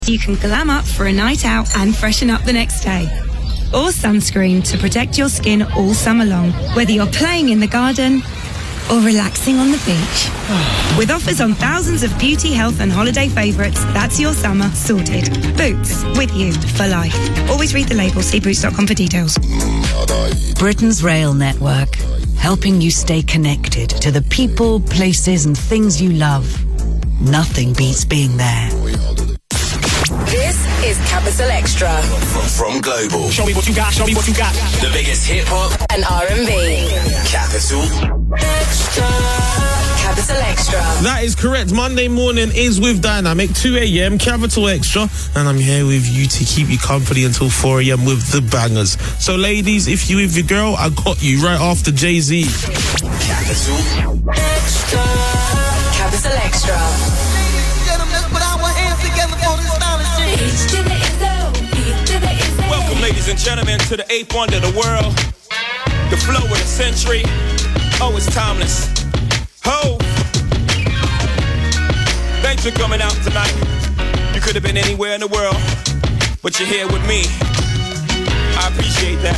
You can glam up for a night out and freshen up the next day. Or sunscreen to protect your skin all summer long, whether you're playing in the garden or relaxing on the beach. With offers on thousands of beauty, health and holiday favourites, that's your summer sorted. Boots, with you for life. Always read the label, see boots.com for details. Britain's rail network, helping you stay connected to the people, places and things you love. Nothing beats being there. This is Capital Extra. From Global. Show me what you got, show me what you got. The biggest hip-hop and R&B. Capital Extra. Capital Extra. That is correct. Monday morning is with Dynamic, 2 a.m, Capital Extra. And I'm here with you to keep you company until 4 a.m. with the bangers. So, ladies, if you with your girl, I got you right after Jay-Z. Capital Extra. Capital Extra. Welcome, ladies and gentlemen, to the 8th wonder of the world. The flow of the century. Oh, it's timeless. Ho! Thanks for coming out tonight. You could have been anywhere in the world, but you're here with me. I appreciate that.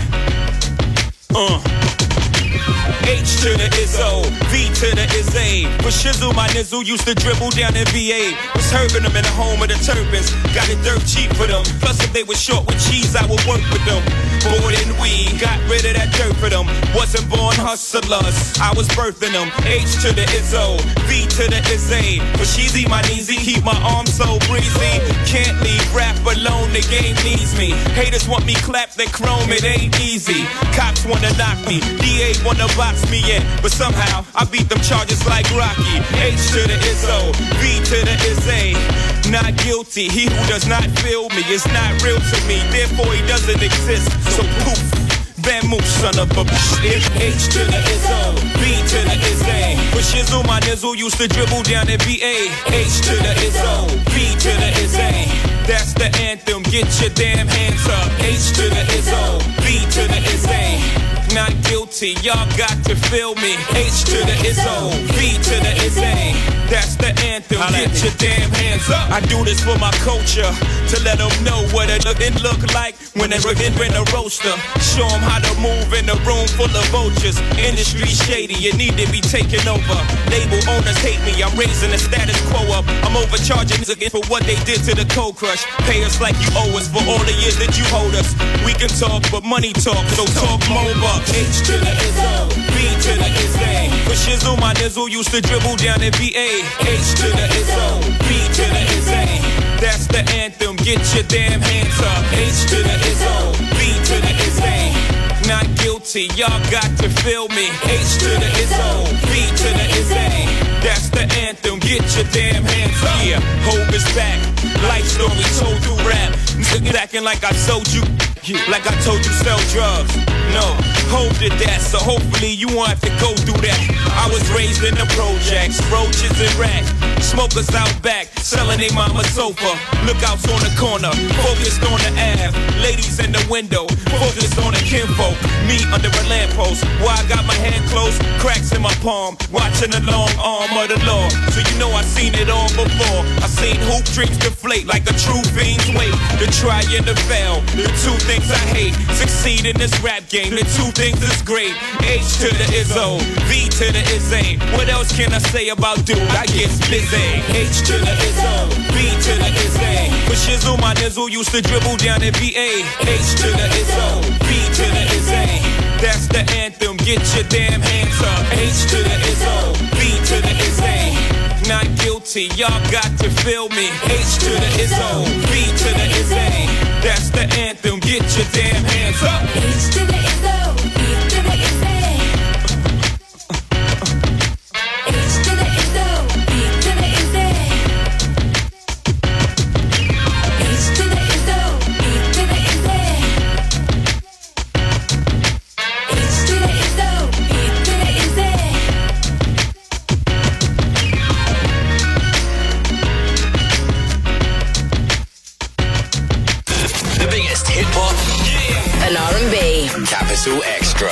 H to the Izzo, V to the Izzy. For shizzle, my nizzle used to dribble down in VA. Was herbing them in the home of the turbans. Got it dirt cheap for them. Plus, if they were short with cheese, I would work with them. Bored and weed, got rid of that dirt for them. Wasn't born hustlers, I was birthing them. H to the Izzo, V to the Izzy. For sheezy, my kneesy, keep my arms so breezy. Can't leave rap alone, the game needs me. Haters want me clap that chrome, it ain't easy. Cops wanna knock me, DA wanna box me in, but somehow I beat them charges like Rocky. H to the Izzo, V to the Izzy. Not guilty, he who does not feel me is not real to me, therefore he doesn't exist. So poof, Van Moose, son of a bitch. H to the Izzo, V to the Izzy. For shizzle, my nizzle used to dribble down at VA. H to the Izzo, V to the Izzy. That's the anthem, get your damn hands up. H to the Izzo, V to the Izzy. Not guilty, y'all got to feel me. H to the Izzo, V to the Izzy. That's the anthem, get your damn hands up. I do this for my culture, to let them know what it look like when they're in a roaster. Show them how to move in a room full of vultures. Industry shady, you need to be taken over. Label owners hate me, I'm raising the status quo up. I'm overcharging again for what they did to the Cold Crush. Pay us like you owe us for all the years that you hold us. We can talk, but money talk, so talk more bucks. H to the Izzo, V to the Izzy. For shizzle, my nizzle used to dribble down at VA. H to the Izzo, V to the Izzy. That's the anthem, get your damn hands up. H to the Izzo, V to the Izzy. Not guilty, y'all got to feel me. H to the Izzo, V to the Izzy. That's the anthem, get your damn hands up. Yeah, Hope is back, life story told through rap. Niggas acting like I sold you, like I told you sell drugs. No, Hope did that, so hopefully you won't have to go through that. I was raised in the projects, roaches and rats. Smokers out back, selling they mama sofa. Lookouts on the corner, focused on the Ave. Ladies in the window, focused on the kinfolk. Me under a lamppost, while I got my hand closed, cracks in my palm, watching the long arm of the law. So you know I seen it all before. I seen hoop dreams deflate like a true fiend's weight. The try and the fail, the two things I hate. Succeed in this rap game, the two things is great. H to the Izzo, V to the Izzy. What else can I say about dude? I get busy. H to the Izzo, V to the Izzy. For shizzle, my nizzle used to dribble down at VA. H to the Izzo, V to the Izzy. That's the anthem, get your damn hands up. H to the Izzo, V to the Izzy. Not guilty, y'all got to feel me. H to the Izzo, V to the Izzy. That's the anthem, get your damn hands up. H to the Izzo, V to the Izzy. H to the Izzo, V to the Izzy. H to the Izzo, V to the Izzy. H to the Izzo, V to the Izzy. The biggest hip-hop And R&B. Capital Extra.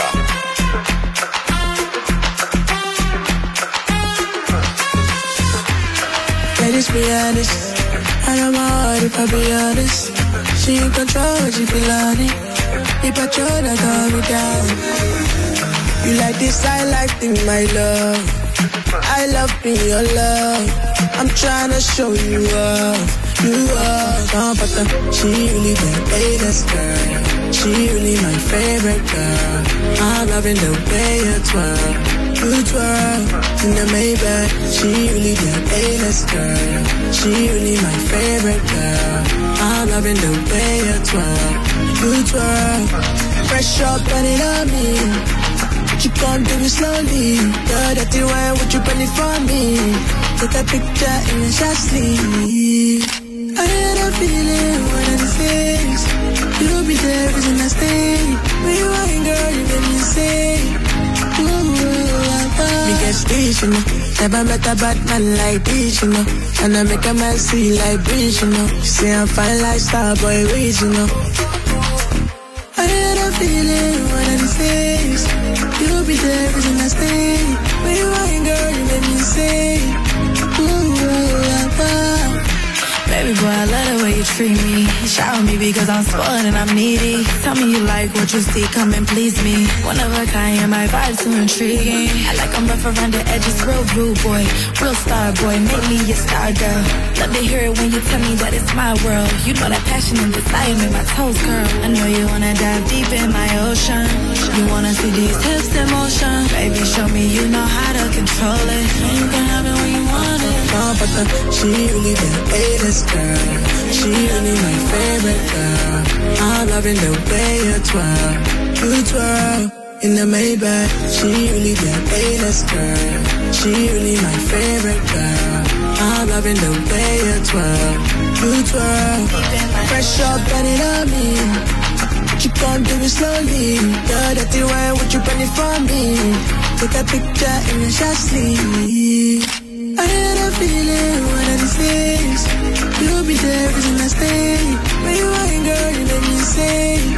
Let us be honest, I know my heart if I be honest. She in control, she feel on it. The patrol that got me down. You like this, I like thing, my love. I love being your love. I'm tryna show you up. You are, but she really the latest girl. She really my favorite girl. I'm loving the way you twirl. You twirl in the Maybach. She really the latest girl. She really my favorite girl. I'm loving the way you twirl. You twirl. Fresh up, put it on me. You gon' do it slowly. Girl, that you want, would you put it for me? Take a picture in your shot sleeve. I had a feeling, one of these things. You'll be there, isn't that thing? When you ain't, girl, you make me sing. Me get stage, you know. Never met a bad man like this, you know. And I make a man see like breeze, you know. You say I'm fine like Starboy Ways, you know. I had a feeling, one of these things. You'll be there, isn't that thing? When you ain't, girl, you make me sing. Baby boy, I love the way you treat me. Shower me because I'm spoiled and I'm needy. Tell me you like what you see, come and please me. One of a kind, yeah, my vibe's too intriguing. I like I'm rough around the edges, real rude boy. Real star boy, make me your star girl. Love to hear it when you tell me that it's my world. You know that passion and desire make my toes curl. I know you wanna dive deep in my ocean. You wanna see these hips in motion. Baby, show me you know how to control it. And you can have it when you want it. She really the latest girl. She really my favorite girl. I'm loving the way you twirl. You twirl in the Maybach. She really the latest girl. She really my favorite girl. I'm loving the way you twirl. You twirl. Fresh up, put it on me. You gon' do it slowly. Girl, that you want, would you put it for me? Take a picture in your shot sleeve. I had a feeling, one of these things. You'll be there, isn't that thing? When you ain't, girl, you make me sing.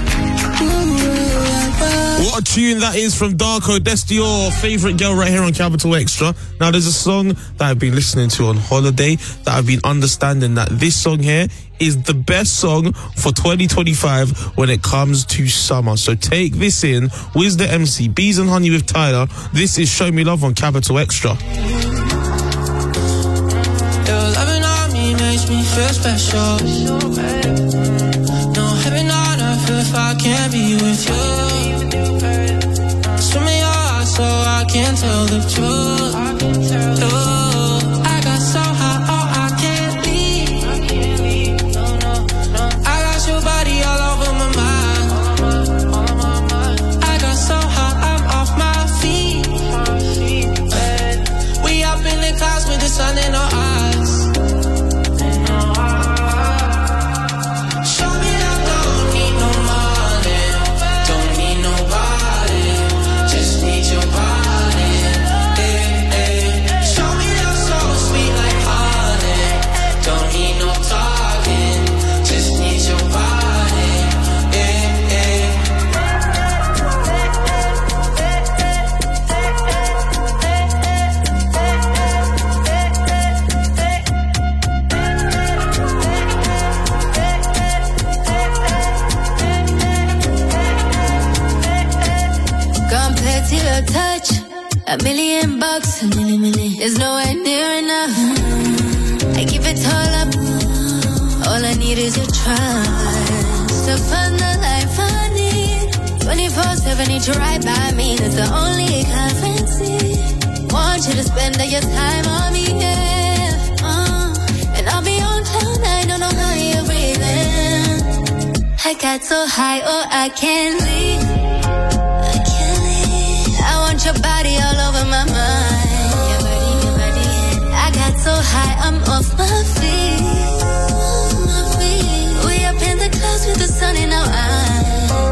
What a tune that is from Darko, Destior, favourite girl right here on Capital Extra. Now there's a song that I've been listening to on holiday that I've been understanding that this song here is the best song for 2025 when it comes to summer. So take this in. Wiz the MC, Bees and Honey with Tyler. This is Show Me Love on Capital Extra. Makes me feel special. No heaven on earth if I can't be with you. Swim in your eyes so I can tell the truth. I got so high, oh I can't leave. I got your body all over my mind. I got so high, I'm off my feet. We up in the clouds with the sun in our eyes. $1 million, is nowhere near enough. I give it all up. All I need is your trust to find the life I need. 24/7, need you right by me. That's the only currency. Want you to spend all your time on me, yeah. And I'll be on cloud nine, don't know how you're breathing. I got so high, oh I can't leave. Your body all over my mind. Your body. I got so high, I'm off my feet. We up in the clouds with the sun in our eyes.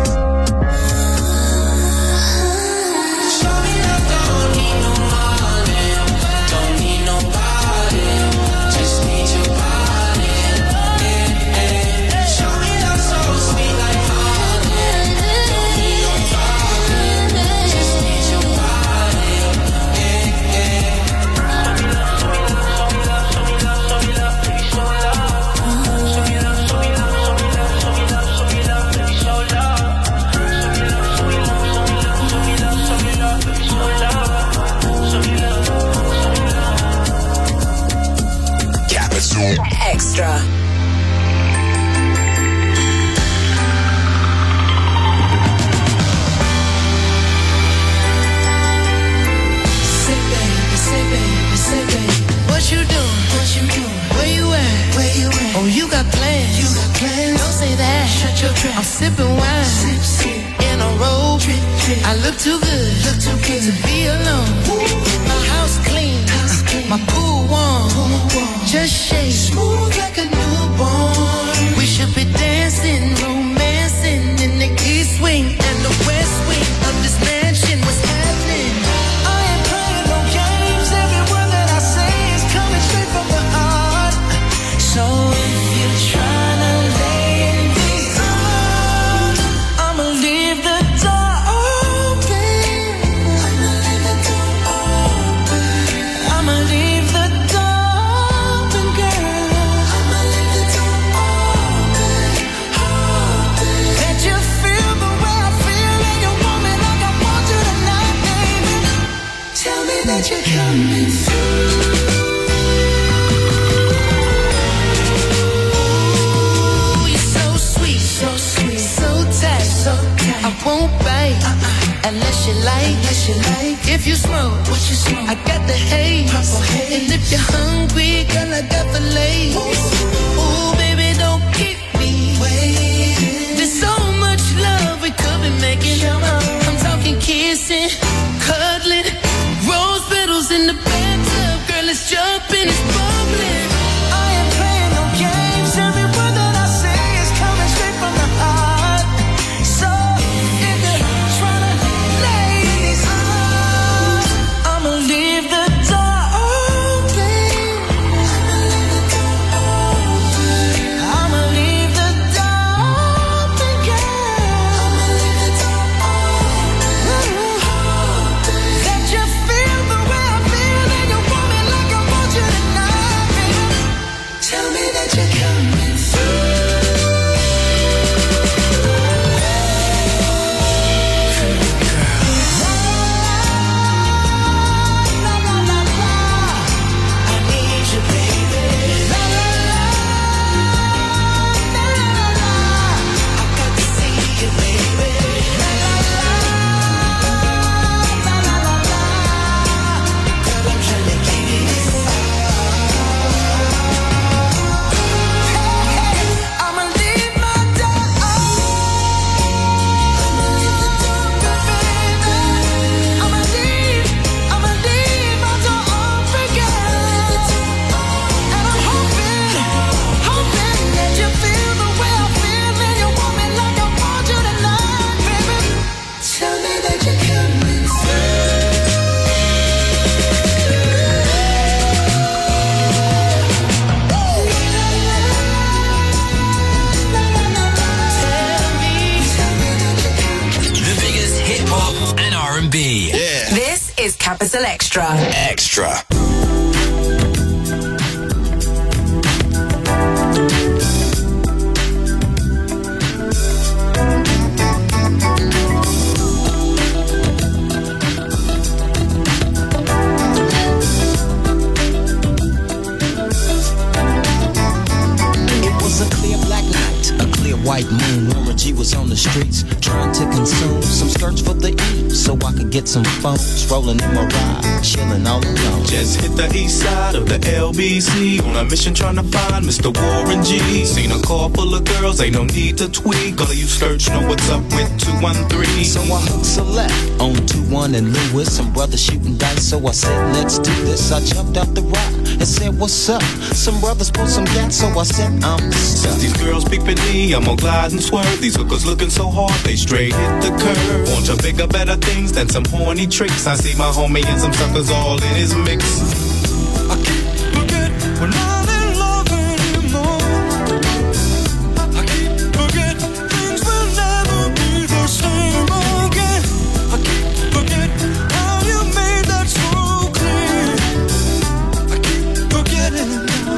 Show me love, don't need no money, don't need nobody, just need your body. Show me love so sweet like honey, don't need no talking, just need your body. Show me love, show me love, show me love, show me love, baby, show me love. plans. Don't say that. Shut your trap. I'm sipping wine. Sip, sip. In a robe. Drip, drip. I look too good. Look too good to be alone. My house clean. My pool warm. Just shake. Smooth like a newborn. We should be dancing, romancing in the east wing and the west wing of this mansion. What's happening? I ain't playing no games. Every word that I say is coming straight from the heart. So if you're trying to lay in these arms, I'ma leave the door open. I'ma leave the door open. I'ma leave the door open, girl. I'ma leave the door open, open. Let you feel the way I feel, and you want me like I want you tonight, baby. Tell me that you're coming through. I won't bite unless you like. If you smoke, what you smoke? I got the haze. And if you're hungry, girl, I got the lace. Ooh, baby, don't keep me waiting. There's so much love we could be making. I'm talking kissing, cuddling, rose petals in the bathtub. Girl, it's jumping, it's bubbling. I ain't playing no games. Every word that I say is coming straight from the heart. So if you're trying to lay in these arms, I'ma leave the door open. I'ma leave the door open, girl. I'ma leave the door open. Let you feel the way I feel, and you want me like I want you tonight, baby. Tell me that you're coming through. This is Capital Extra. Extra. White moon, Warren G was on the streets trying to consume some skirts for the E, so I could get some phones. Rolling in my ride, chilling all alone. Just hit the east side of the LBC on a mission trying to find Mr. Warren G. Seen a car full of girls, ain't no need to tweak. All of you search know what's up with 213. So I hooked select on 21 and Lewis. Some brothers shooting dice, so I said, let's do this. I jumped out the rock and said, what's up? Some brothers pulled some gas, so I said, I'm stuck. These girls peeping me, I'm gonna glide and swerve. These hookers looking so hard, they straight hit the curve. Want to bigger, better things than some horny tricks. I see my homie and some suckers all in his mix. I can't forget we're not in love anymore. I can't forget things will never be the same again. I can't forget how you made that so clear. I can't forget it.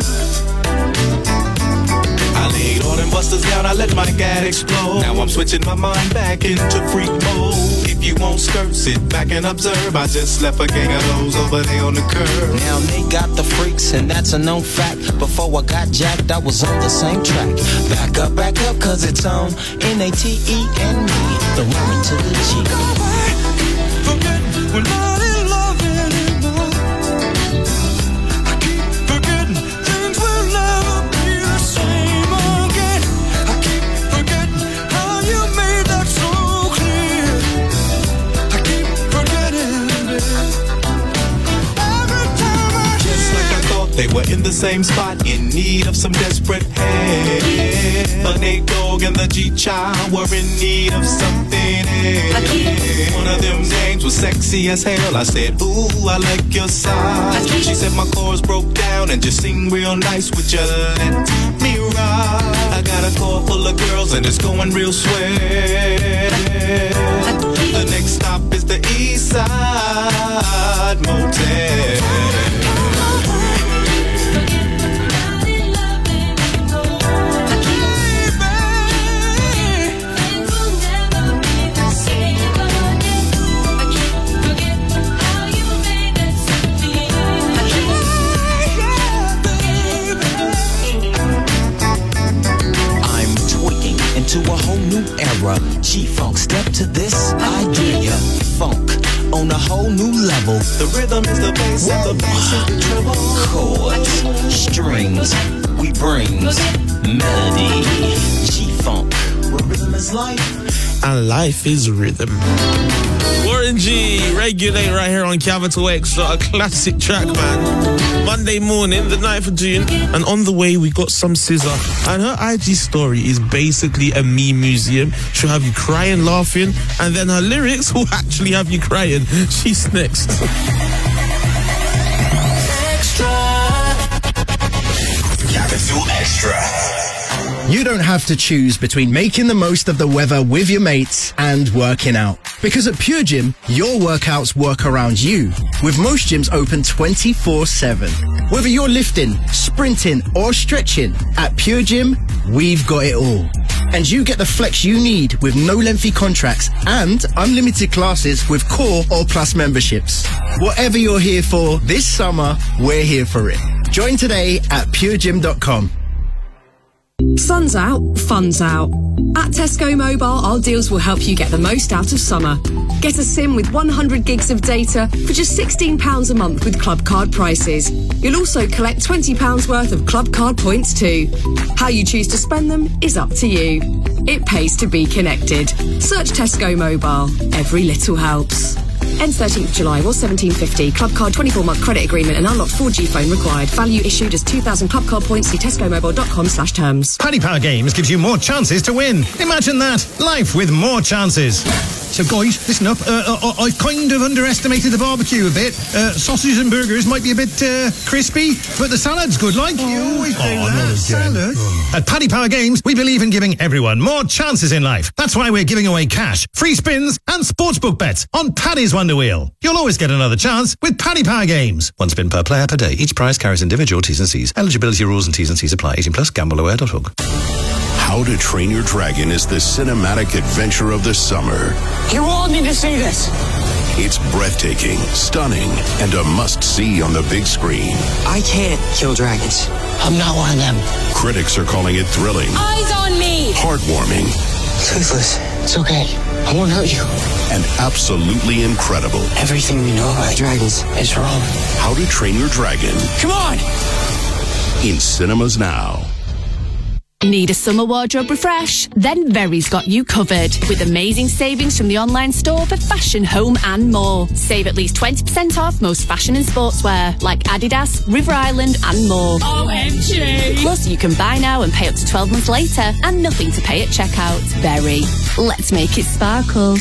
I laid all them busters down, I let my gat explode. Now I'm switching my mind back into freak mode. If you won't skirt, sit back and observe. I just left a gang of those over there on the curb. Now they got the freaks, and that's a known fact. Before I got jacked, I was on the same track. Back up, cause it's on N-A-T-E and me, the woman to the G. Forget we're not in love anymore. I keep forgetting things will never be the same again. same spot in need of some desperate help. The Nate Dogg and the G-Child were in need of something else. One of them names was sexy as hell. I said, ooh, I like your size. She said my chords broke down and just sing real nice. Would you let me ride? I got a car full of girls and it's going real swell. The next stop is the East Side Motel. To a whole new era, G-Funk, step to this idea. Funk on a whole new level. The rhythm is the bass and the bass is the treble. Chords, strings, we brings melody. G-Funk, where rhythm is life. And life is rhythm. Warren G, Regulate right here on Capital Extra, a classic track, man. Monday morning, the 9th of June, and on the way we got some SZA. And her IG story is basically a meme museum. She'll have you crying, laughing, and then her lyrics will actually have you crying. She's next. Extra. Capital Extra. You don't have to choose between making the most of the weather with your mates and working out. Because at Pure Gym, your workouts work around you. With most gyms open 24/7. Whether you're lifting, sprinting, or stretching, at Pure Gym, we've got it all. And you get the flex you need with no lengthy contracts and unlimited classes with core or plus memberships. Whatever you're here for this summer, we're here for it. Join today at puregym.com. Sun's out, fun's out. At Tesco Mobile, our deals will help you get the most out of summer. Get a SIM with 100 gigs of data for just £16 a month with Club Card prices. You'll also collect £20 worth of Club Card points too. How you choose to spend them is up to you. It pays to be connected. Search Tesco Mobile. Every little helps. Ends 13th of July, was $17.50. Club Card 24-month credit agreement and unlocked 4G phone required. Value issued as 2,000 Club Card points. See tescomobile.com/terms. Paddy Power Games gives you more chances to win. Imagine that. Life with more chances. So guys, listen up. I've kind of underestimated the barbecue a bit. Sausages and burgers might be a bit crispy, but the salad's good, like. You always do that. Salad. At Paddy Power Games, we believe in giving everyone more chances in life. That's why we're giving away cash, free spins, and sportsbook bets on Paddy's Wonder Wheel. You'll always get another chance with Paddy Power Games. One spin per player per day. Each prize carries individual T's and C's. Eligibility rules and T's and C's apply. 18+. GambleAware.org. How to Train Your Dragon is the cinematic adventure of the summer. You all need to see this. It's breathtaking, stunning, and a must-see on the big screen. I can't kill dragons. I'm not one of them. Critics are calling it thrilling. Eyes on me! Heartwarming. Toothless. It's okay. I won't hurt you. And absolutely incredible. Everything we know about dragons is wrong. How to Train Your Dragon. Come on! In cinemas now. Need a summer wardrobe refresh? Then Very's got you covered with amazing savings from the online store for fashion, home and more. Save at least 20% off most fashion and sportswear like Adidas, River Island and more. OMG! Plus you can buy now and pay up to 12 months later and nothing to pay at checkout. Very. Let's make it sparkle.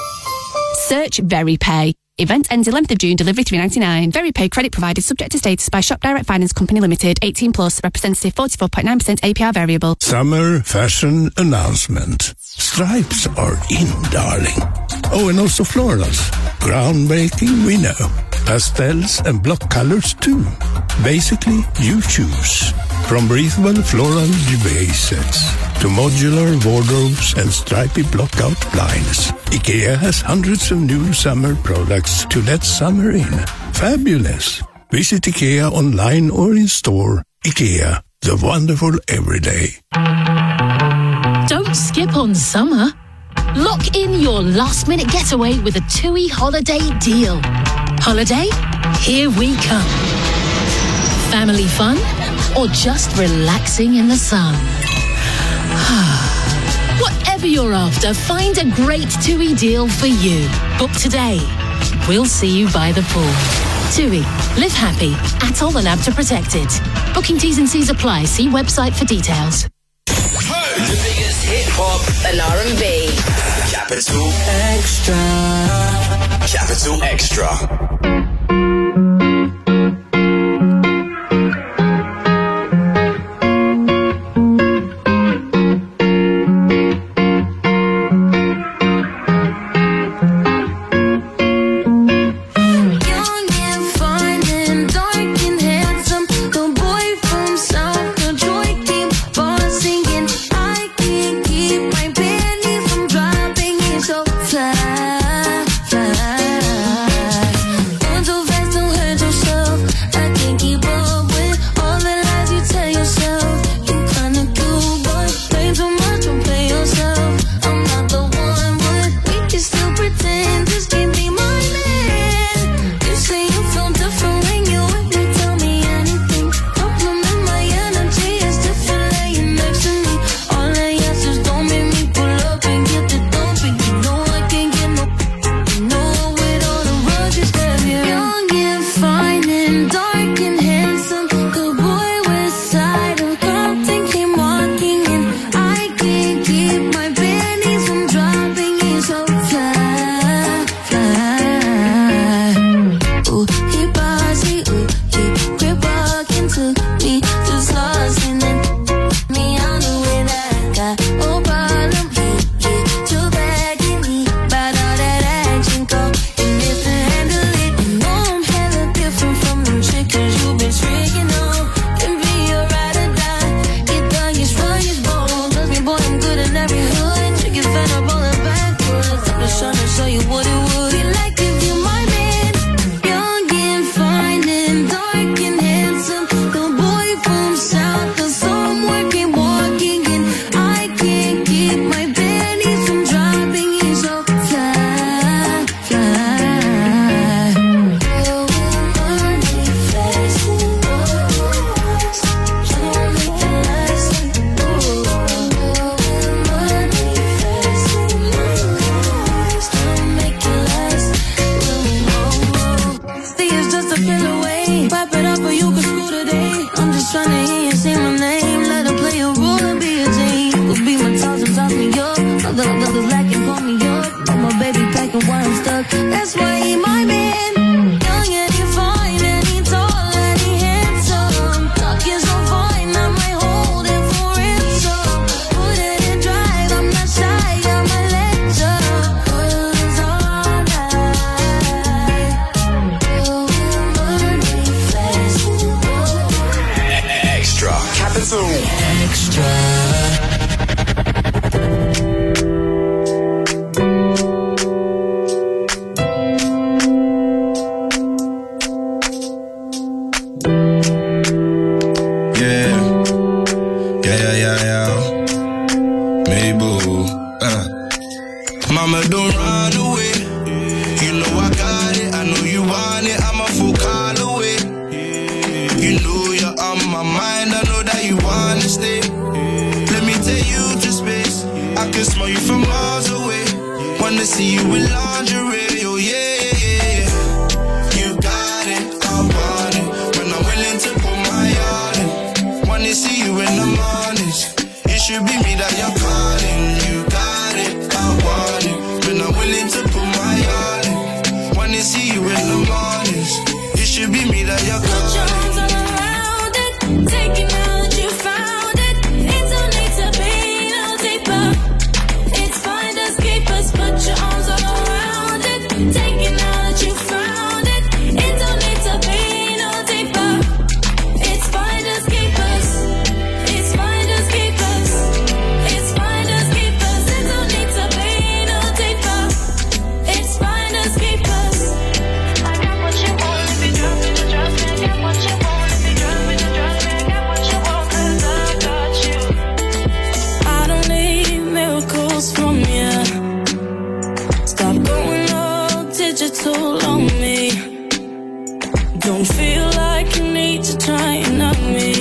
Search Very Pay. Event ends 11th of June, delivery $3.99. Very Pay credit provided subject to status by Shop Direct Finance Company Limited. 18+, representative 44.9% APR variable. Summer fashion announcement. Stripes are in, darling. Oh, and also florals. Groundbreaking, we know. Pastels and block colors too. Basically, you choose. From breathable floral duvet sets to modular wardrobes and stripy block-out blinds, IKEA has hundreds of new summer products to let summer in. Fabulous! Visit IKEA online or in store. IKEA, the wonderful everyday. Don't skip on summer. Lock in your last-minute getaway with a TUI holiday deal. Holiday? Here we come. Family fun? Or just relaxing in the sun? Whatever you're after, find a great TUI deal for you. Book today. We'll see you by the pool. TUI. Live happy. Atoll and ABTA protected. Booking T's and C's apply. See website for details. The biggest hip hop and R&B. Capital Extra. Capital Extra. Mama, don't run away. You know I got it. I know you want it. I'm a full call away. You know you're on my mind. I know that you wanna stay. Let me take you to space. I can smell you from miles away. Wanna see you in lingerie. Oh yeah, yeah, yeah. You got it. I want it. When I'm willing to put my all in. Wanna see you in the mornings. It should be me that you're calling. You got it. I want it. When I'm willing to put my all in. Wanna see you in the mornings. It should be me that you're calling. Put your arms all around it. Take it now that you found it. It don't need to be no deeper. It's fine, just keep us. Put your arms all around it. Take it now that you found it. It don't need to be no deeper. It's fine, just keep us. It's fine, just keep us. It's fine, just keep us. It don't need to be no deeper. It's fine, just keep us. I got what you want. If you drop me, just drop me. I got what you want. If you drop me, just drop me. I got what you want. 'Cause I got you. I don't need miracles from you. Stop going all digital on me. Don't feel like you need to try and knock me.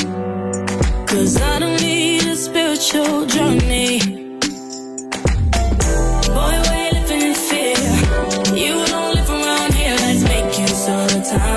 'Cause I don't need a spiritual journey. Boy, we're living in fear. You don't live around here. Let's make use all the time.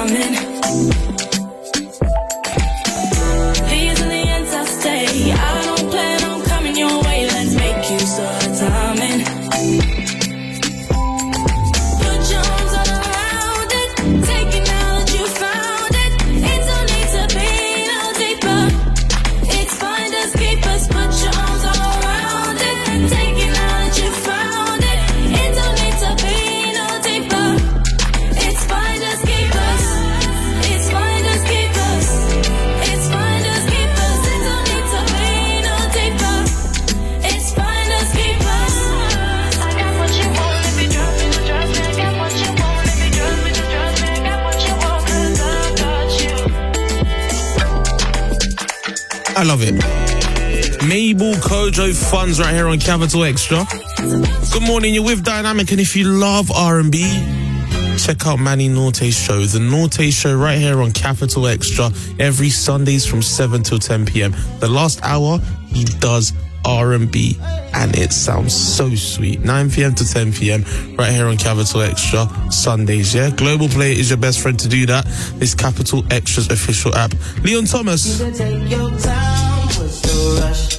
love it. Mabel Kojo Funds right here on Capital Extra. Good morning, you're with Dynamic, and if you love R&B, check out Manny Norte's show. The Norte Show right here on Capital Extra every Sundays from 7 till 10 p.m. The last hour, he does R&B, and it sounds so sweet. 9 p.m. to 10 p.m. right here on Capital Extra Sundays, yeah? Global Play is your best friend to do that. It's Capital Extra's official app. Leon Thomas. You can take your time, what's the rush?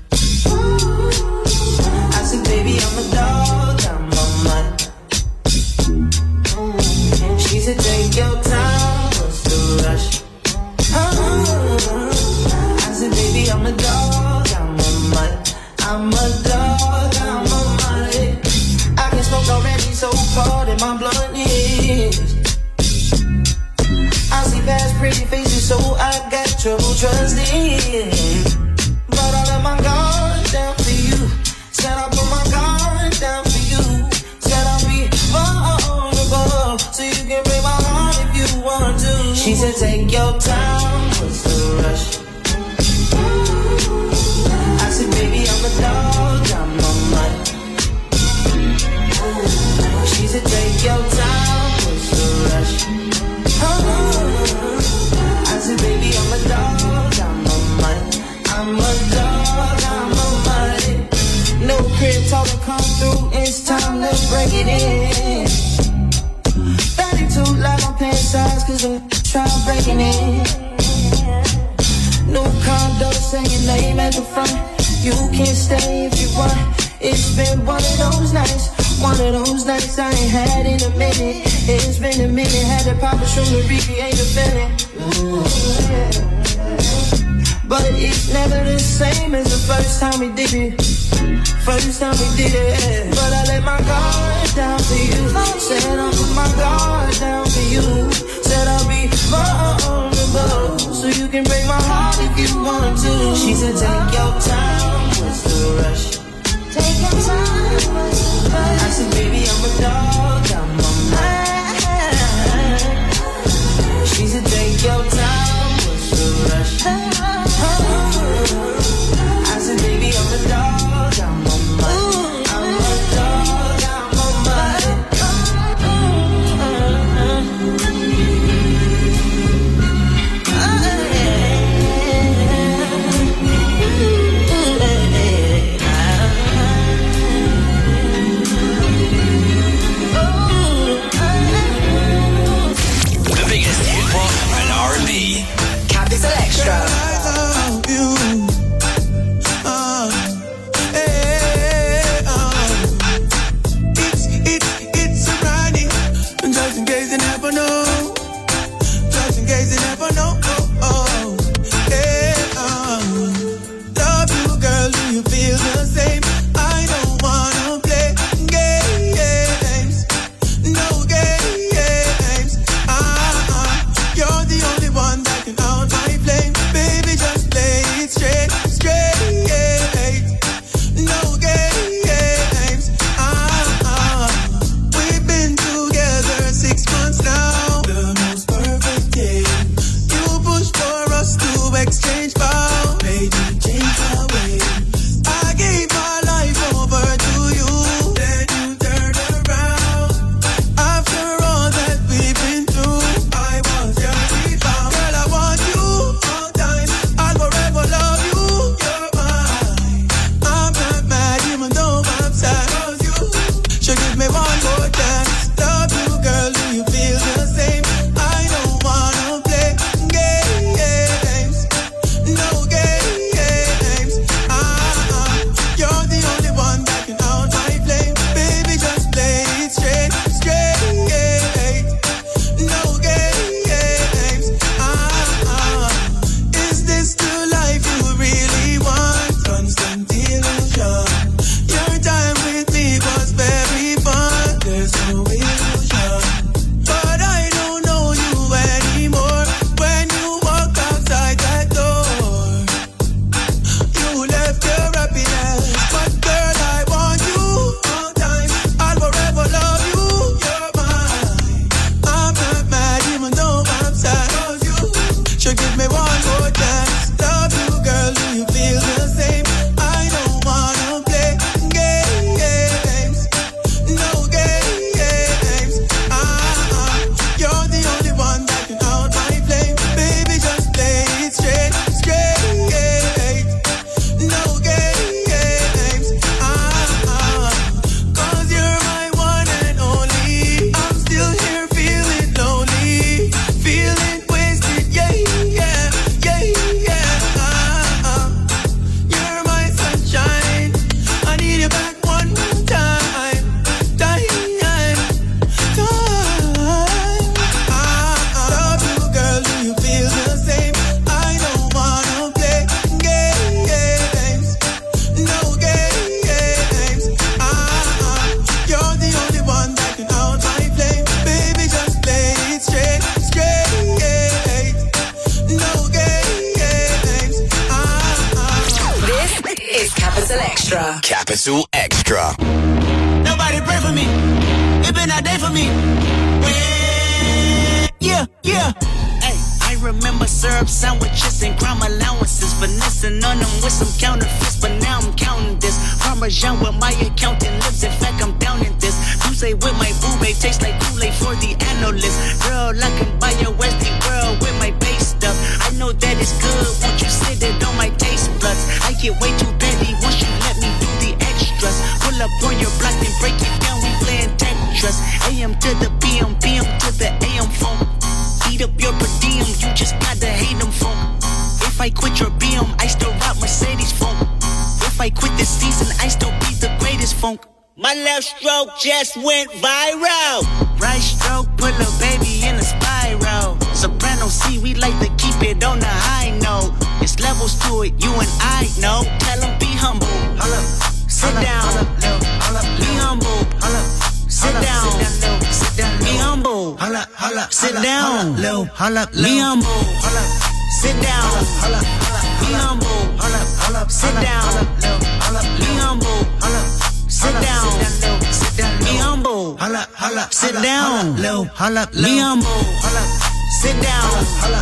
I said, baby, I'm a dog, I'm a mutt. She said, take your time, what's the rush? I said, baby, I'm a dog, I'm a mutt. I'm a dog, I'm a mutt. I can smoke already, so cold in my blunt is. I see past pretty faces, so I got trouble trusting. But I let my guard down for you. Said I put my guard down for you. Said I'll be vulnerable, so you can break my heart if you want to. She said, take your time, what's the rush? I said, baby, I'm a dog, I'm a mutt. She said, take your time, what's the rush? I said, baby, I'm a dog, I'm a mutt. I'm a dog, I'm a mutt. No crib talking come through, it's time to break it in. 32 like my pants size, cause I'm trying breaking in. No condo, say your name at the front. You can stay if you want. It's been one of those nights. One of those nights I ain't had in a minute. It's been a minute. Had to pop a shroom to recreate the feeling. But it's never the same as the first time we did it. First time we did it. But I let my guard down for you. Said I'll put my guard down for you. Said I'll be vulnerable, so you can break my heart if you want to. She said, take your time, what's the rush? Take your time, what's the rush? I said, baby, I'm a dog, I'm a man. She said, take your time, what's the rush? I said, baby, I'm a dog, I'm a man. I'm a dog, I'm a man. Extra. Capital Extra. Nobody pray for me. It been a day for me. Yeah, yeah. Hey, I remember syrup sandwiches and crime allowances, finessing on them with some counterfeits, but now I'm counting this. Parmesan with my accountant lips. In fact, I'm down in this. You say with my boo-babe tastes like Kool-Aid for the analyst. Girl, I can buy your Westie world with my base stuff. I know that it's good. Won't you sit it on my taste buds? I get way too petty once you let me do the extras. Pull up on your block and break it down. We playing Tetris. AM to the PM, PM to the AM phone. Beat up your per diem, you just gotta hate them phone. If I quit your BM, I still rock Mercedes phone. If I quit this season, I still be the greatest funk. My left stroke just went viral. Right stroke put a baby in a spiral. Soprano C, we like to keep it on the high note. It's levels to it, you and I know. Tell them be humble. Sit down. Be humble. Sit down. Be humble. Sit down. Be humble. Sit down. Be humble. Sit down. Be humble. Sit down. Be humble. Sit down. Be humble. Sit down.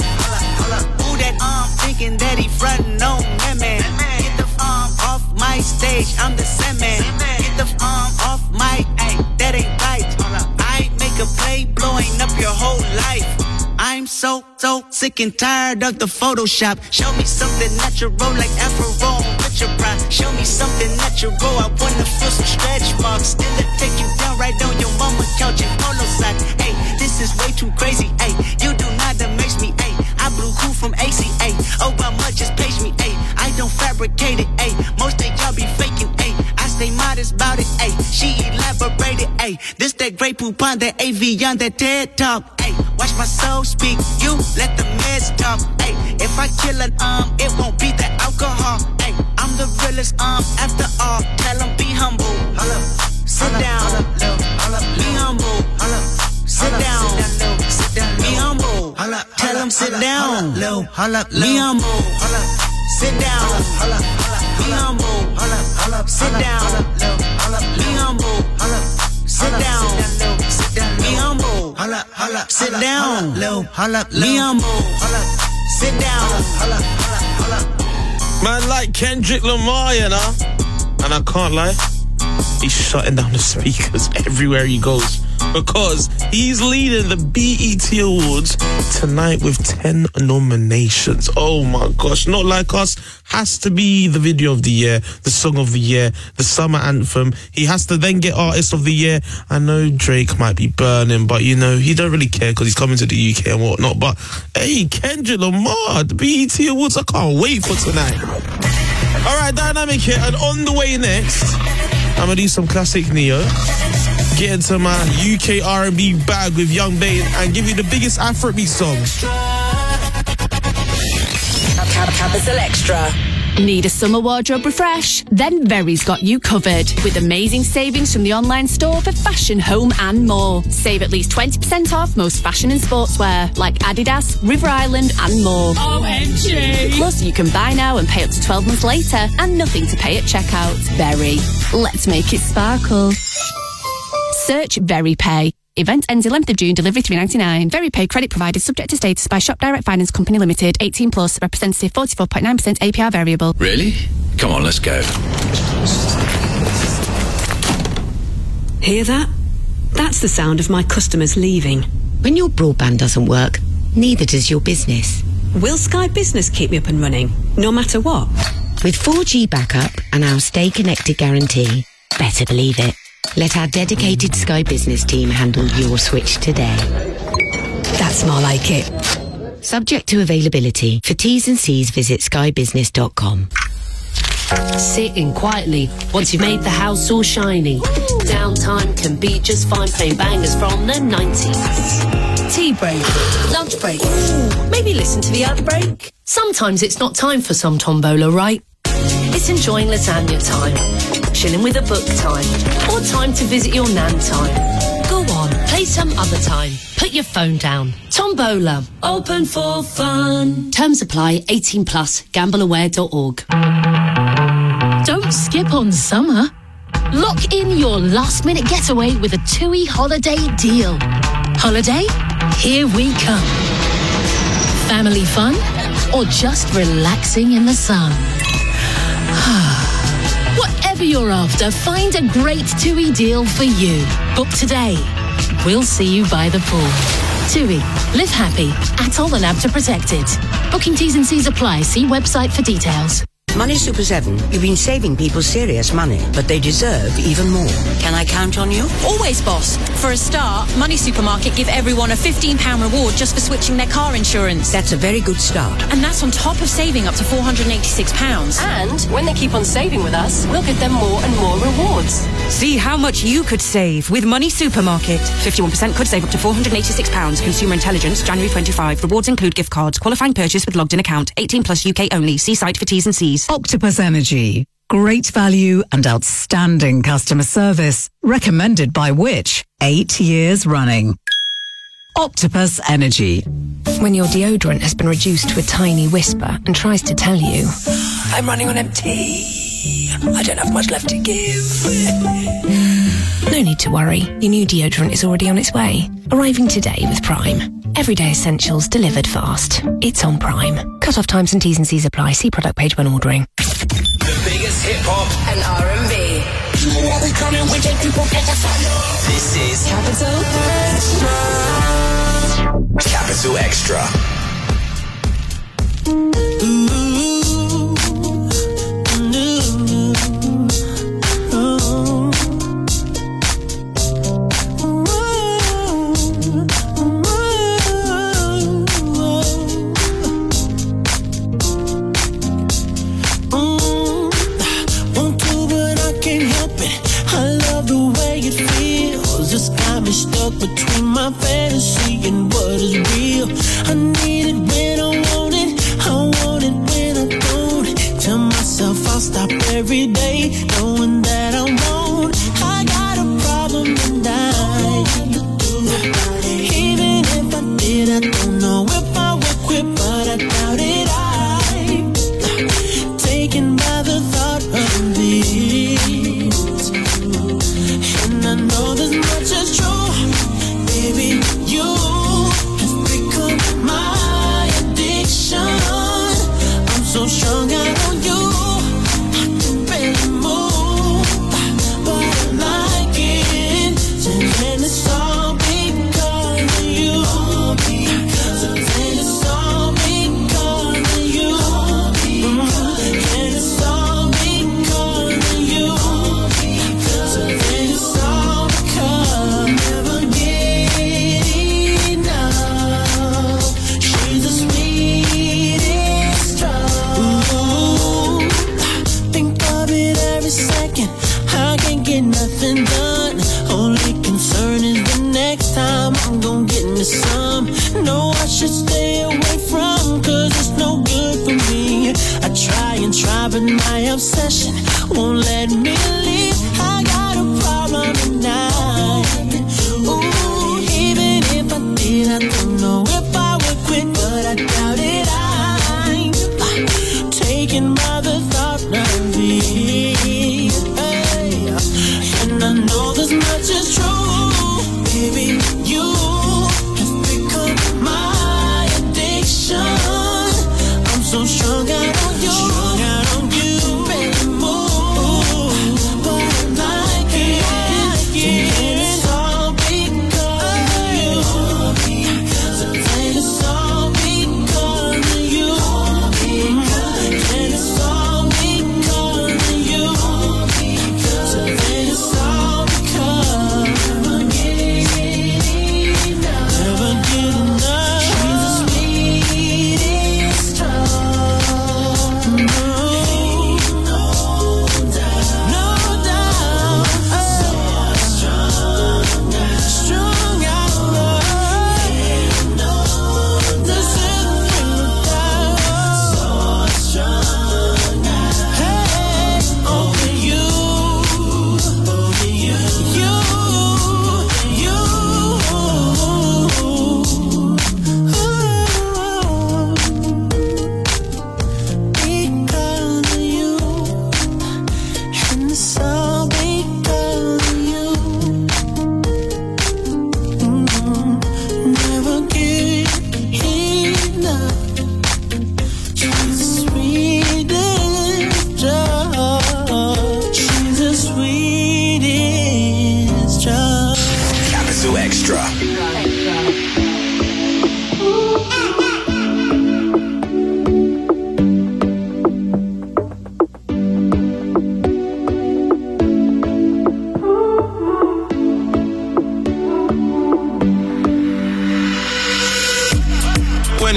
Who that arm thinking that he frontin' on me, man? Get the arm off my stage, I'm the Sandman. Get the arm off my, ay, that ain't right. I make a play blowing up your whole life. I'm so sick and tired of the Photoshop. Show me something natural like Afro with your pride. Show me something natural, I wanna feel some stretch marks. Still to take you down right on your mama couch in polo socks. Hey, this is way too crazy, hey. You do not amaze me, hey. I blew cool from ACA. Obama just page me, hey. I don't fabricate it, hey. Most of y'all be faking, hey. I stay modest about it, hey. She elaborated, hey. This that Grey Poupon, that AV on that TED Talk, hey. Watch my soul speak, you let the meds talk, hey. If I kill an it won't be the alcohol, hey. I'm the realest after all. Tell them be humble. Sit down. Be humble. Sit down. Be humble. Tell them sit down. Be humble. Sit down. Be humble. Sit down. Be humble. Sit down. Be humble. Sit down. Be humble. Sit down. Man, like Kendrick Lamar, you know? And I can't lie, he's shutting down the speakers everywhere he goes, because he's leading the BET Awards tonight with 10 nominations. Oh my gosh, Not Like Us has to be the video of the year, the song of the year, the summer anthem. He has to then get artist of the year. I know Drake might be burning, but you know, he don't really care because he's coming to the UK and whatnot. But hey, Kendrick Lamar, the BET Awards, I can't wait for tonight. Alright, Dynamic here, and on the way next, I'm gonna do some classic Neo, get into my UK R&B bag with Young Bane, and give you the biggest Afrobeat song. Capital Extra. Need a summer wardrobe refresh? Then Very's got you covered with amazing savings from the online store for fashion, home and more. Save at least 20% off most fashion and sportswear like Adidas, River Island and more. OMG! Plus you can buy now and pay up to 12 months later and nothing to pay at checkout. Very. Let's make it sparkle. Search Very Pay. Event ends 11th of June, delivery $3.99. Very Pay credit provided subject to status by Shop Direct Finance Company Limited. 18 plus, representative 44.9% APR variable. Really? Come on, let's go. Hear that? That's the sound of my customers leaving. When your broadband doesn't work, neither does your business. Will Sky Business keep me up and running, no matter what? With 4G backup and our Stay Connected guarantee, better believe it. Let our dedicated Sky Business team handle your switch today. That's more like it. Subject to availability. For T's and C's, visit skybusiness.com. Sitting quietly once you've made the house all shiny. Downtime can be just fine playing bangers from the 90s. Tea break, lunch break, maybe listen to the ad break. Sometimes it's not time for some tombola, right? It's enjoying lasagna time, chilling with a book time, or time to visit your nan time. Go on, play some other time. Put your phone down. Tombola, open for fun. Terms apply, 18 plus, gambleaware.org. Don't Don't skip on summer. Lock in your last-minute getaway with a TUI holiday deal. Holiday? Here we come. Family fun? Or just relaxing in the sun? Whatever you're after, find a great TUI deal for you. Book today. We'll see you by the pool. TUI. Live happy. Atoll and ABTA protected. Booking T's and C's apply. See website for details. Money Super 7, you've been saving people serious money, but they deserve even more. Can I count on you? Always, boss. For a start, Money Supermarket give everyone a £15 reward just for switching their car insurance. That's a very good start. And that's on top of saving up to £486. And when they keep on saving with us, we'll give them more and more rewards. See how much you could save with Money Supermarket. 51% could save up to £486. Consumer Intelligence, January 25. Rewards include gift cards. Qualifying purchase with logged in account. 18 plus UK only. See site for T's and C's. Octopus Energy. Great value and outstanding customer service. Recommended by Which? 8 years running. Octopus Energy. When your deodorant has been reduced to a tiny whisper and tries to tell you, I'm running on empty. I don't have much left to give. No need to worry. Your new deodorant is already on its way. Arriving today with Prime. Everyday essentials delivered fast. It's on Prime. Cut-off times and T's and C's apply. See product page when ordering. The biggest hip-hop And R&B. This is Capital Extra. Stuck between my fantasy and what is real. I need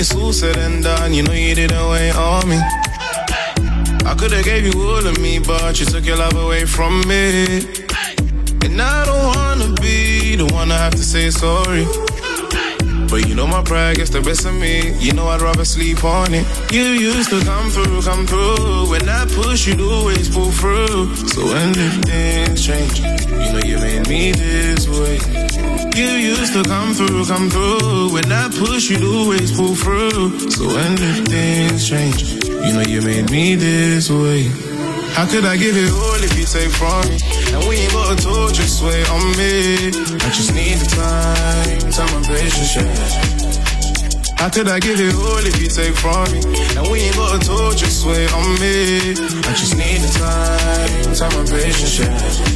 it's all said and done, you know you didn't wait on me. I could've gave you all of me, but you took your love away from me. And I don't wanna be the one to have to say sorry. But you know my pride gets the best of me. You know I'd rather sleep on it. You used to come through. When I push, you'd always pull through. So when did things change? You know you made me this way. You used to come through. When I push, you'd always pull through. So when did things change? You know you made me this way. How could I give it all if you take from me? And we ain't got a torture sway on me. I just need the time and patience, yeah. How could I give it all if you take from me? And we ain't got a torture sway on me. I just need the time and patience, yeah.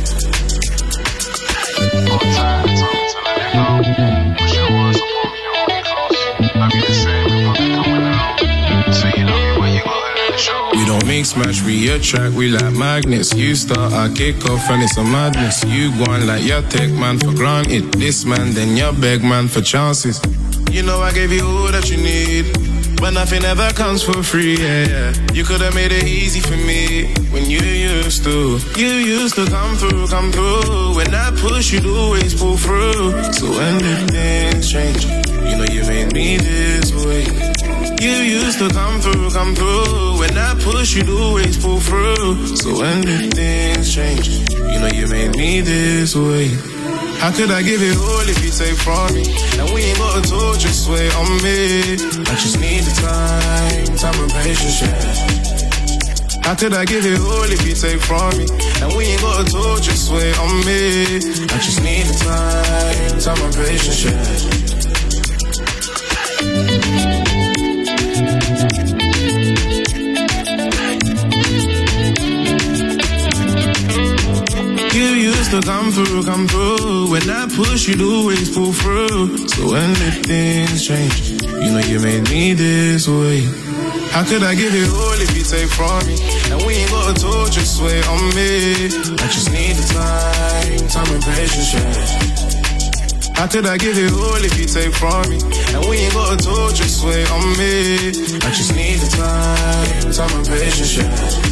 All time, it's only to let it go. Wish your words upon me, hold me close. I be the same if I be coming out. So you know me when you go ahead and show. We don't mix match, we attract, we like magnets. You start, I kick off, and it's a madness. You go on like your tech man for granted. This man, then your beg man for chances. You know I gave you all that you need, but nothing ever comes for free, yeah. You could've made it easy for me when you used to. You used to come through. When I push, you'd always pull through. So when did things change? You know you made me this way. You used to come through. When I push, you'd always pull through. So when did things change? You know you made me this way. How could I give it all if you take from me? And we ain't got a torture sway on me. I just need the time and patience, yeah. How could I give it all if you take from me? And we ain't got a torture sway on me. I just need the time and patience, yeah. You used to come through. When I push, you'd always pull through. So when did things change? You know you made me this way. How could I give it all if you take from me? And we ain't got a torture sway on me. I just need the time and patience, yeah. How could I give it all if you take from me? And we ain't got a torture sway on me. I just need the time and patience, yeah.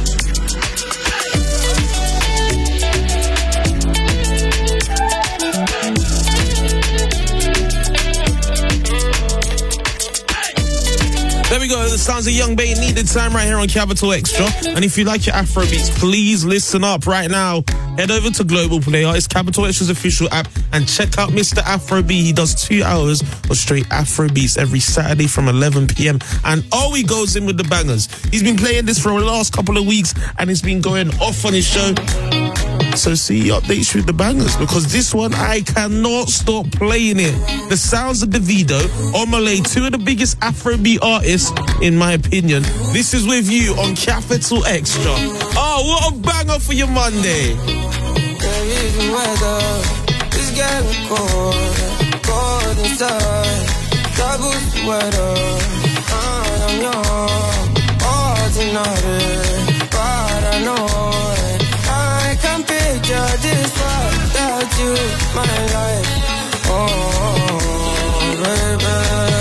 There we go, the sounds of Young Bane, Needed Time right here on Capital Extra. And if you like your Afro beats, please listen up right now. Head over to Global Player, it's Capital Extra's official app, and check out Mr. Afro B. He does 2 hours of straight Afro beats every Saturday from 11 p.m. And he goes in with the bangers. He's been playing this for the last couple of weeks, and it's been going off on his show. So see, he updates you with the bangers, because this one, I cannot stop playing it. The sounds of Davido, Omalay, 2 of the biggest Afrobeat artists, in my opinion. This is with you on Capital Extra. Oh, what a banger for your Monday. It's getting cold inside. Double sweater, I'm young, ordinary, paranoid. I can picture this world without you, my life. Oh, baby.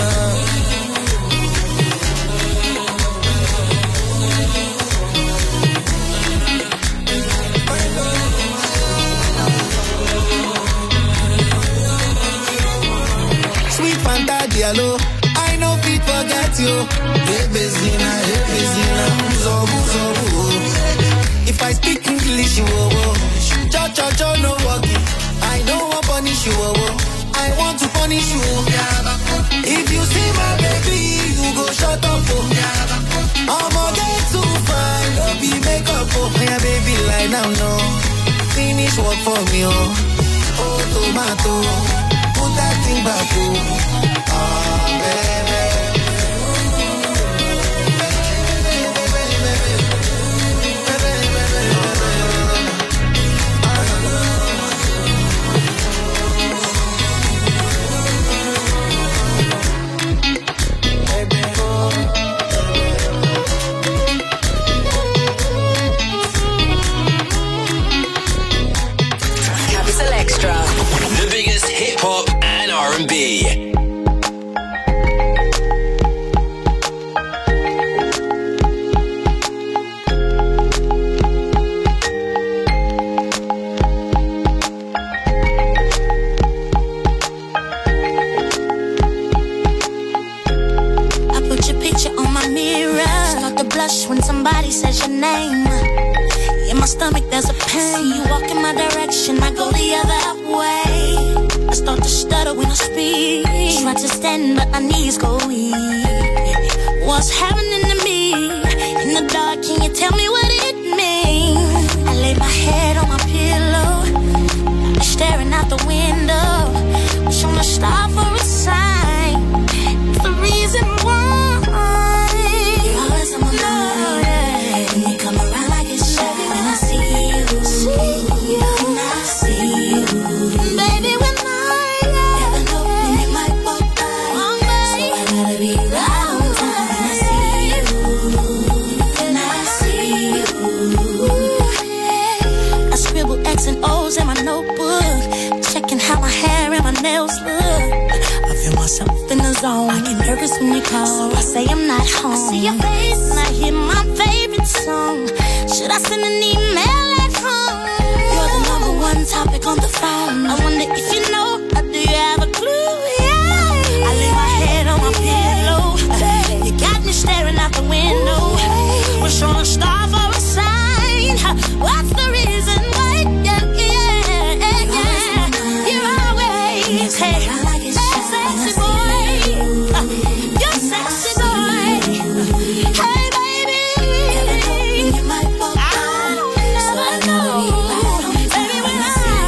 Sweet Fanta Diallo, I know fit forget you. Hey, Bezina, if I speak English, you Cho, no walking. I don't want to punish you, I want to punish you. If you see my baby, you go shut up. I'ma get too fine, don't be makeup. Yeah, baby, lie down, no. Finish work for me, oh, tomato. Put that thing back, baby. The biggest hip hop and R&B. name. In my stomach there's a pain. You walk in my direction, I go the other way. I start to stutter when I speak. Try to stand but my knees go weak. What's happening to me? In the dark, can you tell me what it means? I lay my head on my pillow, staring out the window. Wish on a star for a sign. It's the reason why you're always on my mind. When you come around, I get shy when I see you. When I see you, baby, when I never know when you might walk by. So I gotta be right on time when I see you. When I see you, I scribble X and O's in my notebook, checking how my hair and my nails look. I feel myself in the zone. I get nervous when you call, so I say I'm not home. I see your face and I hear my favorite song. Should I send an email at home? You're the number one topic on the phone. I wonder if you know, or do you have a clue? Yeah. I lay my head on my pillow. You got me staring out the window. Wish on a star for a sign. What's the reason why? Yeah, yeah, yeah. You're always hey, sexy boy. You're sexy boy. Hey, baby. I don't know. Baby, when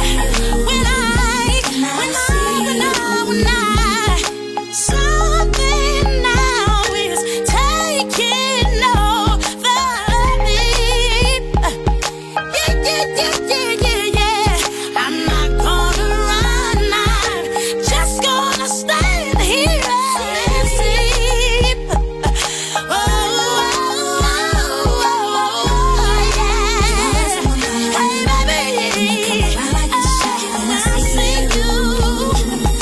something now is taking over me. Yeah. I'm not gonna run, I'm just gonna stand here and sleep. Hey, baby, when I see you,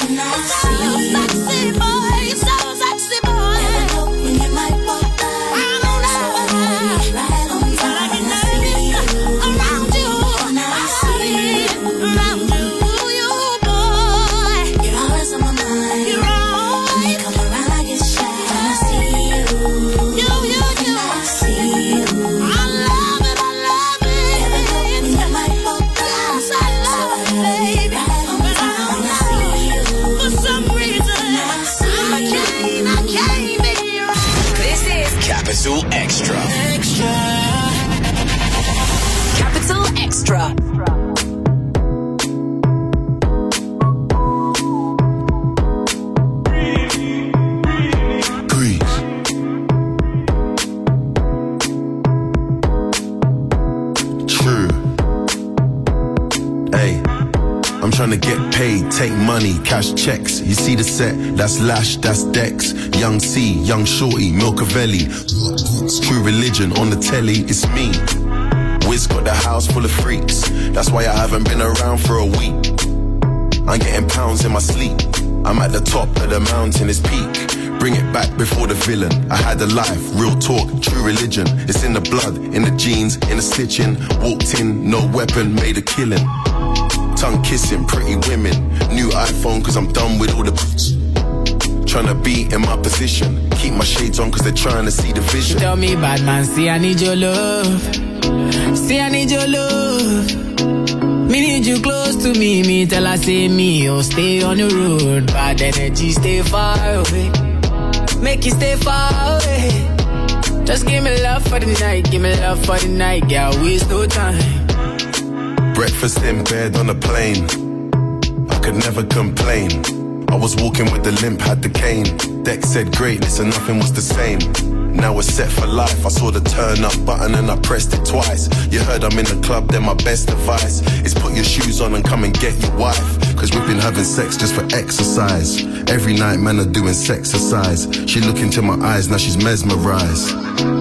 sexy boy, so sexy boy. When you might walk by, I don't know, but I get nervous around you. I see around you, boy. You're always on my mind. You're always. When you come around, I get shy. When I see you, I see you. I love it. When you might walk by, yes, I love it, baby. But I don't know, for some reason, I can't be right. This is Capital Extra. Capital Extra. True. Hey, I'm trying to get paid, take money, cash checks. You see the set, that's Lash, that's Dex. Young C, Young Shorty, Milcavelli. It's True Religion on the telly, it's me. Wiz got the house full of freaks. That's why I haven't been around for a week. I'm getting pounds in my sleep. I'm at the top of the mountain, it's peak. Bring it back before the villain. I had a life, real talk, true religion. It's in the blood, in the jeans, in the stitching. Walked in, no weapon, made a killing. Tongue kissing, pretty women. New iPhone, cause I'm done with all the tryna be in my position. Keep my shades on, cause they're trying to see the vision. Tell me, bad man, see I need your love. See I need your love. Me need you close to me. Me tell her say me, oh stay on the road. Bad energy, stay far away. Make you stay far away. Just give me love for the night. Give me love for the night. Yeah, waste no time. Breakfast in bed on a plane. I could never complain. I was walking with the limp, had the cane. Deck said greatness and nothing was the same. Now we're set for life. I saw the turn up button and I pressed it twice. You heard I'm in the club, then my best advice is put your shoes on and come and get your wife. Cause we've been having sex just for exercise. Every night men are doing sexercise. She look into my eyes, now she's mesmerized.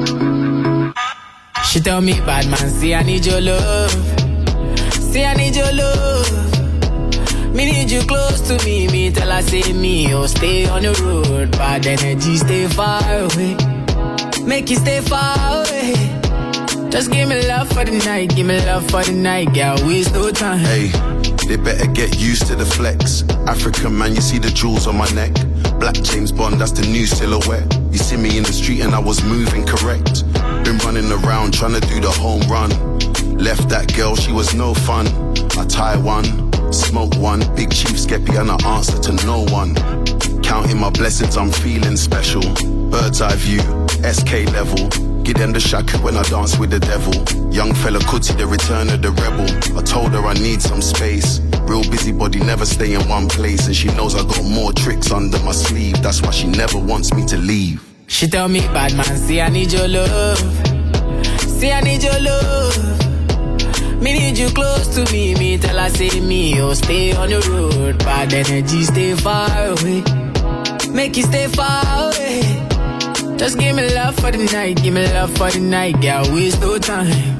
She tell me, bad man, see I need your love. See I need your love. Me need you close to me. Me tell her say me, oh stay on the road. Bad energy, stay far away. Make you stay far away. Just give me love for the night. Give me love for the night. Girl, waste no time. Hey, they better get used to the flex. African man, you see the jewels on my neck. Black James Bond, that's the new silhouette. You see me in the street and I was moving correct. Been running around trying to do the home run. Left that girl, she was no fun. I tie one, smoke one, big chief skeppy and I answer to no one. Counting my blessings, I'm feeling special. Bird's eye view, SK level. Give them the shaku when I dance with the devil. Young fella could see the return of the rebel. I told her I need some space. Real busybody, never stay in one place. And she knows I got more tricks under my sleeve. That's why she never wants me to leave. She tell me, bad man, see I need your love. See I need your love. Me need you close to me. Me tell her say me, oh stay on the road. Bad energy, stay far away. Make you stay far away. Just give me love for the night, give me love for the night, girl, waste no time.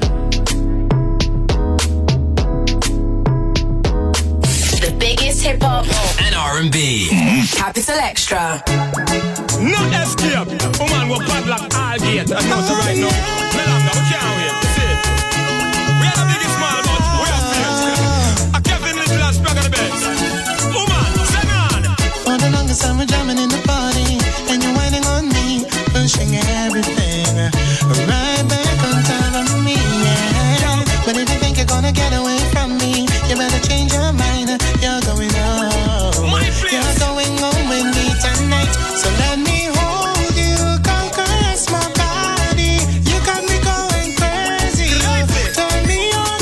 The biggest hip hop and R&B. Capital Extra. No escape. Woman will padlock all gate. I know so right now. Melanda, we can't wait. See, we are the biggest small, but we are fierce. I kept in little last back of the bed. Woman, sing on. For the longest time we're jamming in the party, and you're whining on me, pushing everything right back on top of me, yeah. But if you think you're gonna get away from me, you better change your mind. You're going home. You're going home with me tonight. So let me hold you, caress my body. You got me going crazy. Turn me on,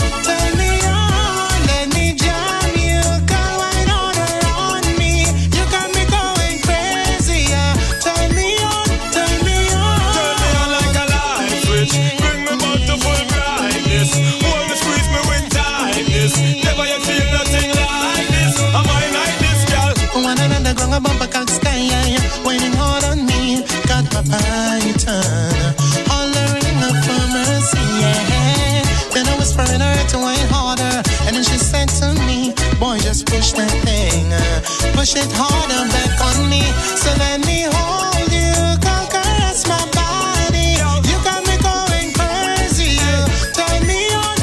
let me jam you, go right on around me. You got me going crazy. Turn me on. Turn me on like a light switch. Bring me back to full brightness. Hold me, squeeze me with tightness. Never yet feel nothing like this. Am I like this, girl? One another ground above a cock sky, waiting hard on me. Got my python, hollering up for mercy, yeah. Then I whispered her to wait harder, and then she said to me, boy, just push that thing, push it harder back on me. So let me hold you, caress my body. You got me going crazy. Turn me on,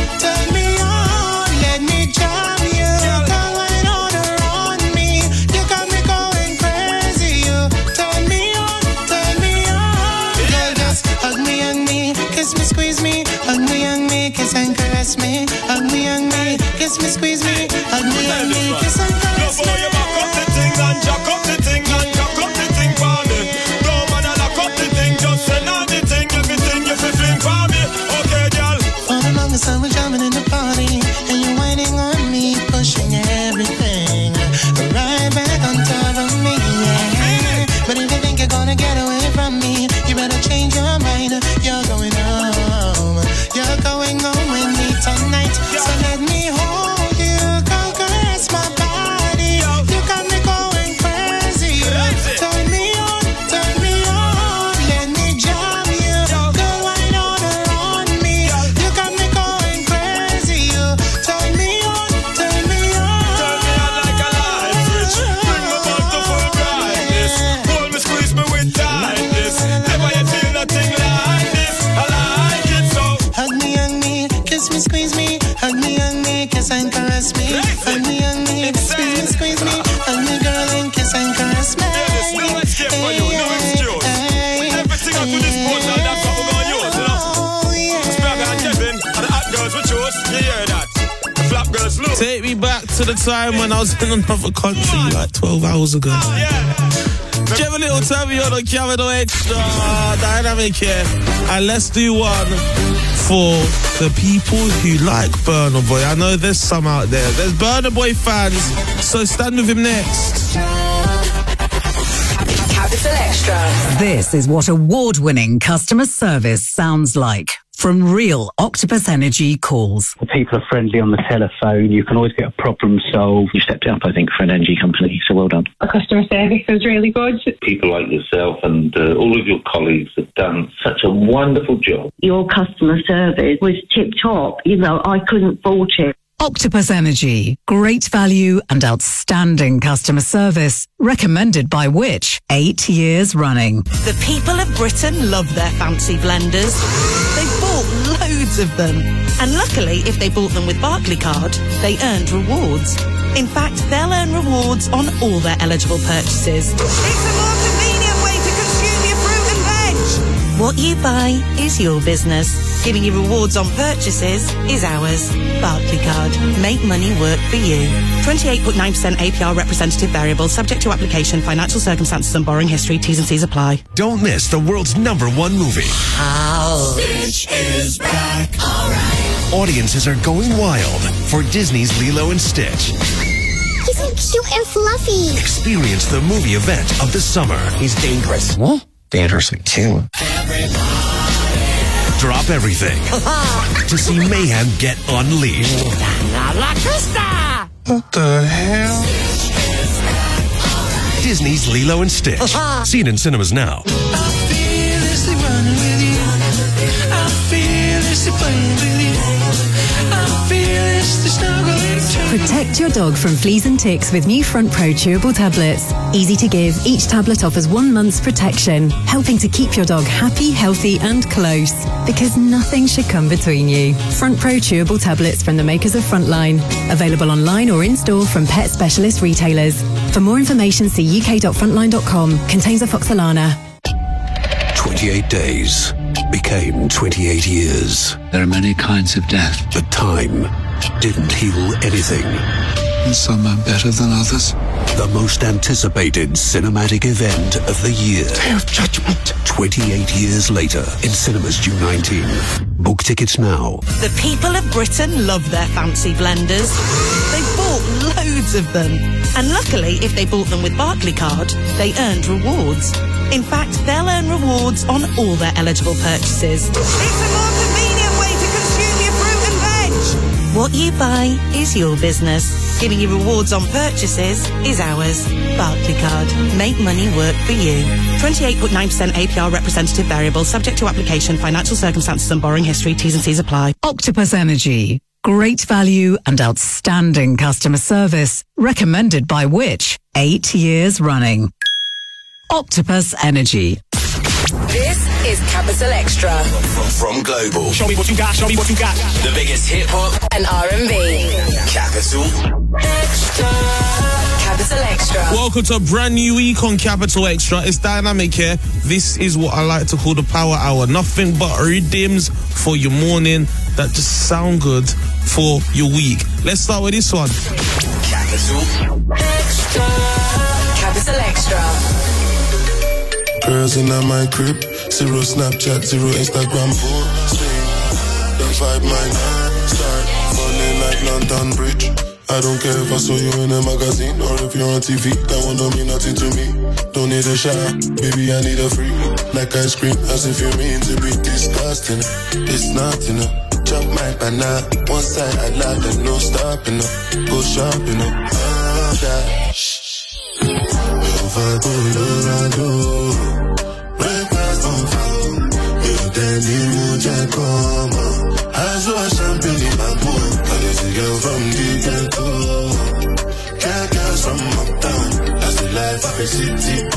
let me jam you, go right on around me. You got me going crazy. Turn me on. Girl, just hug me, kiss me, squeeze me. Hug me, kiss and caress me. Hug me, kiss me, squeeze me. Hug me, kiss and caress me. You back up the thing and jack up the thing and jack up the thing for me. Don't bother lock up the thing, just send out the thing, everything you feel fling for me. Okay, girl. For the longest time we're jamming in the party, and you're whining on me, pushing everything right back on top of me, yeah. But if you think you're gonna get away from me, you better change your mind. You're going home with me tonight. So let me hold you, caress my body. You got me going crazy. Turn me on, let me jam you, go right on around me. You got me going crazy. Turn me on. Turn me on like a light switch. Bring me back to full brightness. Hold me, squeeze me with tightness. Never yet feel nothing like this. I like it so. Hug me, kiss me, squeeze me. Hug me, kiss and caress me. Hug me, squeeze me. Hug me, girl, and kiss and caress me. No escape for you, no excuse. Everything up to this point, now that's what we're gonna use, you know. Spragger and Kevin and the hot girls we chose. You hear that? The flap girls look. Take me back to the time when I was in another country like 12 hours ago. Do you have a little time on the Capital Extra Dynamic here? And let's do one for the people who like Burna Boy. I know there's some out there. There's Burna Boy fans, so stand with him next. Capital Extra. This is what award-winning customer service sounds like from real Octopus Energy calls. People are friendly on the telephone. You can always get a problem solved. You stepped up, I think, for an energy company, so well done. Our customer service was really good. People like yourself and all of your colleagues have done such a wonderful job. Your customer service was tip-top. You know, I couldn't fault it. Octopus Energy. Great value and outstanding customer service. Recommended by Which? 8 years running. The people of Britain love their fancy blenders. They've bought loads of them. And luckily, if they bought them with Barclaycard, they earned rewards. In fact, they'll earn rewards on all their eligible purchases. It's a more convenient way to consume your fruit and veg. What you buy is your business. Giving you rewards on purchases is ours. Barclaycard. Make money work for you. 28.9% APR representative variable, subject to application, financial circumstances and borrowing history. T's and C's apply. Don't miss the world's #1 movie. Stitch is back. Alright. Audiences are going wild for Disney's Lilo and Stitch. He's so cute and fluffy. Experience the movie event of the summer. He's dangerous. What? Dangerous like too. Drop everything to see mayhem get unleashed. What the hell? Disney's Lilo and Stitch. Seen in cinemas now. Protect your dog from fleas and ticks with new Front Pro chewable tablets. Easy to give, each tablet offers 1 month's protection, helping to keep your dog happy, healthy and close. Because nothing should come between you. Front Pro chewable tablets from the makers of Frontline. Available online or in-store from pet specialist retailers. For more information, see uk.frontline.com. Contains afoxolana. 28 days became 28 years. There are many kinds of death. But time didn't heal anything. And some are better than others. The most anticipated cinematic event of the year. Day of Judgment. 28 years later in cinemas June 19. Book tickets now. The people of Britain love their fancy blenders. They've bought loads of them. And luckily, if they bought them with Barclaycard, they earned rewards. In fact, they'll earn rewards on all their eligible purchases. It's a more convenient way to consume your fruit and veg. What you buy is your business. Giving you rewards on purchases is ours. Barclaycard. Make money work for you. 28.9% APR representative variable, subject to application, financial circumstances and borrowing history. T's and C's apply. Octopus Energy. Great value and outstanding customer service. Recommended by Which? 8 years running. Octopus Energy. This is Capital Extra. From Global. Show me what you got, show me what you got. The biggest hip hop and R&B. Capital Extra. Capital Extra. Welcome to a brand new week on Capital Extra. It's dynamic here. This is what I like to call the Power Hour. Nothing but rhythms for your morning that just sound good for your week. Let's start with this one. Capital Extra. Capital Extra. Girls in my crib, 0 Snapchat, 0 Instagram, 4 swing. The vibe might start falling like London Bridge. I don't care if I saw you in a magazine or if you're on TV. That one don't mean nothing to me. Don't need a shower, baby, I need a free. Like ice cream, as if you mean to be disgusting. It's not enough. Chop my banana, one side I like and no stopping up. Go shopping up, all that. If I go, breakfast on phone. You tell me mucha como. I saw champagne in my pool. I just a girl from the ghetto. Cat girls from uptown. That's the life of a city